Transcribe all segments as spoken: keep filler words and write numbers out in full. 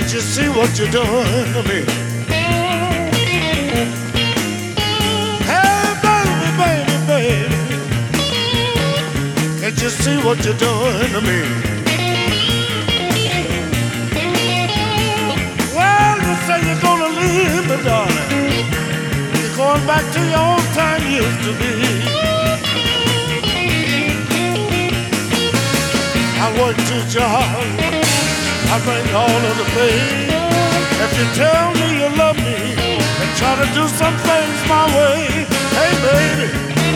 Can't you see what you're doing to me? Hey, baby, baby, baby. Can't you see what you're doing to me? Well, you say you're gonna leave me, darling. You're going back to your old time used to be. I work two jobs, I bring all of the pay. If you tell me you love me and try to do some things my way, hey baby,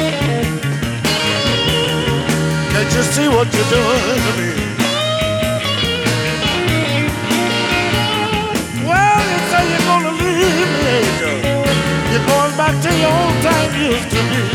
can't you see what you're doing to me? Well, you say you're gonna leave me, angel. You're going back to your old time used to be.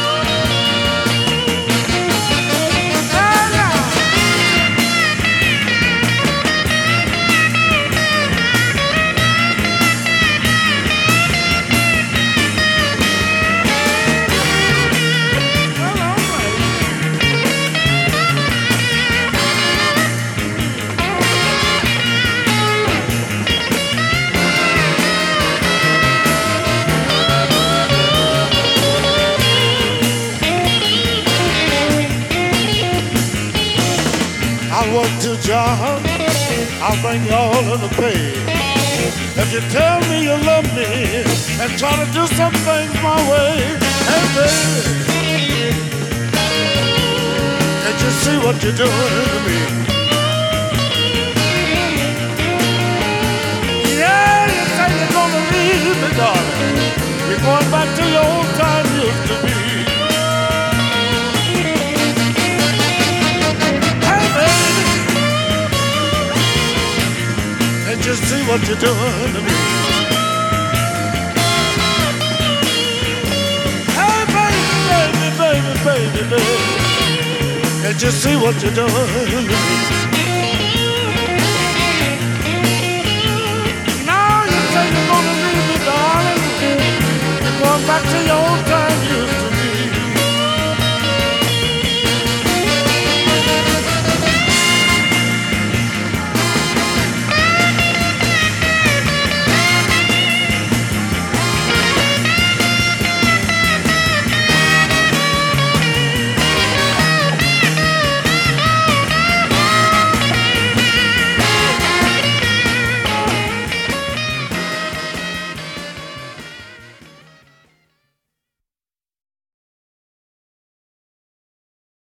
I work two jobs, I'll bring you all of the pay. If you tell me you love me and try to do some things my way, hey baby, can't you see what you're doing to me? Yeah, you say you're gonna leave me, darling. You're going back to your old time used to be. Just see what you're doing to me. Hey baby, baby, baby, baby, baby, can't you see what you're doing to me? Now you say you're gonna leave me, darling. You're going back to your old time.